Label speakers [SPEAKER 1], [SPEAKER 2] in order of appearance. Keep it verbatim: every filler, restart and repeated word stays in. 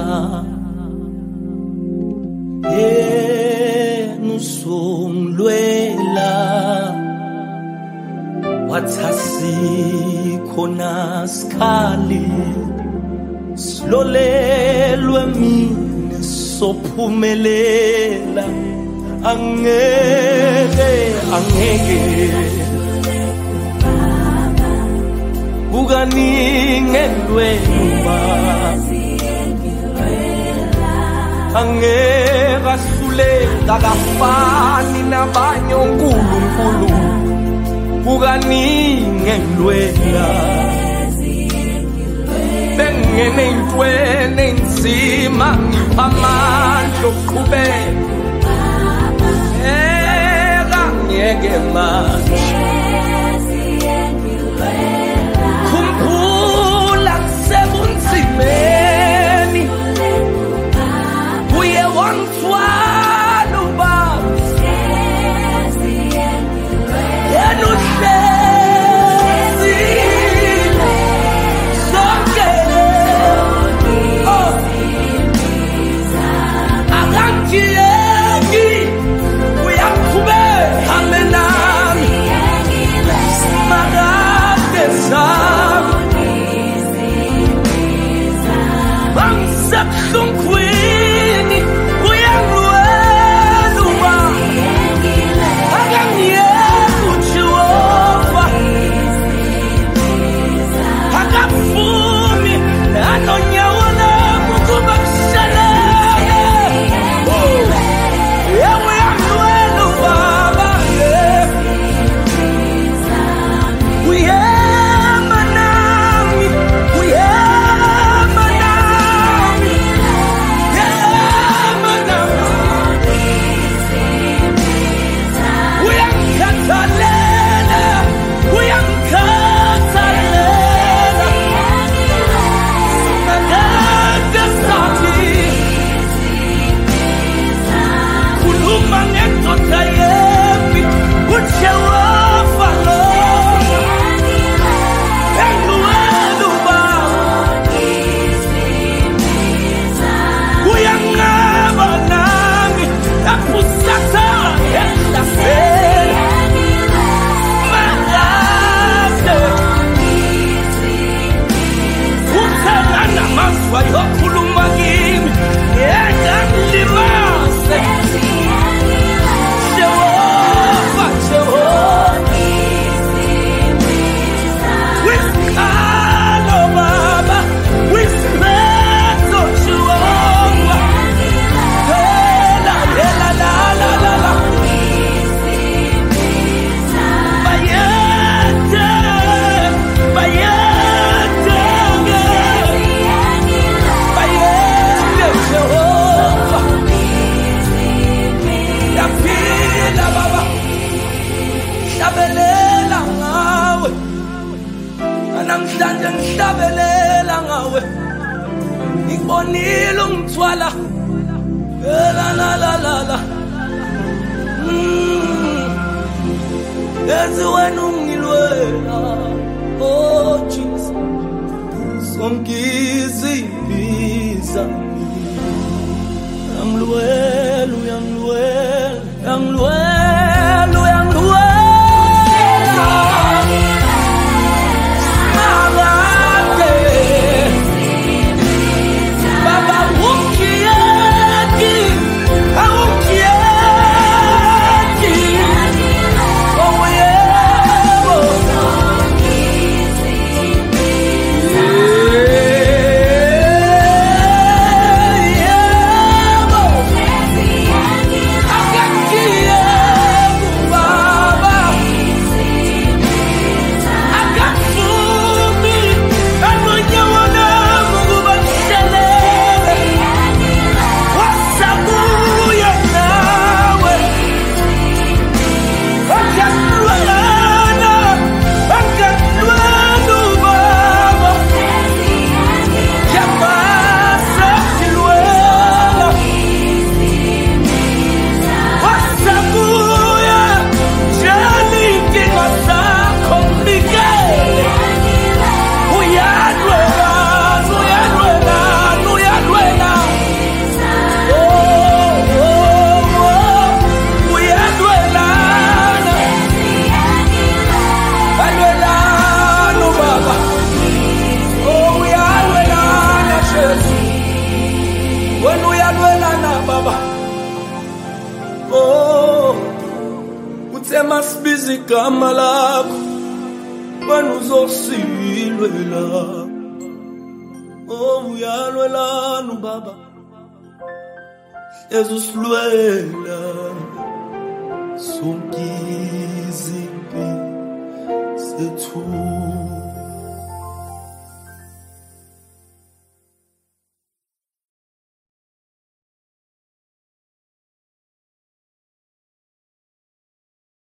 [SPEAKER 1] yena usongilwela wathasi khona sikhali silolelwe mina sophumelela angeke angeke ukaningelwela angeke ahluleka kafani nabanye uNkulunkulu ukaningelwela bengene intweni enzima ngipha amandla okuqhubeka angeke manje khumbula kusebunzimeni uye wangithwala ubaba yena uhlezi sonke akangiyeki uyaqhubeka menami simakade zami bangisebuhlungwini uyangilwela ubaba akangiyeki uJehova akavumi anonyawo lami ukuba kushaleke yewe uyangilwela ubaba uyema nami uyema nami yema nami uyangikhathalela uyangikhathalela nakade sathi khuluma ngendoda yembi uJehova lo engilwela ubaba uyangaba nami lapho usathane ehlasela makade uthela namazwi ayokhuluma kimi yena ngilimaze Jehova Jehova wisikhalo baba wisimetho Jehova hela hela la la la la bayete bayete bayete Jehova yaphila baba hlabelela ngawe namhlanje ngihlabelela ngawe ngibonile ungithwala la la la la la yazi wena ungilwela oh Jesus sonke izimpi zami uyangilwela uyangilwela uyangilwela uyangilwela Baba ukiyeki awukiyeki oh yebo yebo akakiyeki igama lakho wena uzosilwela. Oh uyalwelana ubaba ezusilwela sonke izimpi sethu.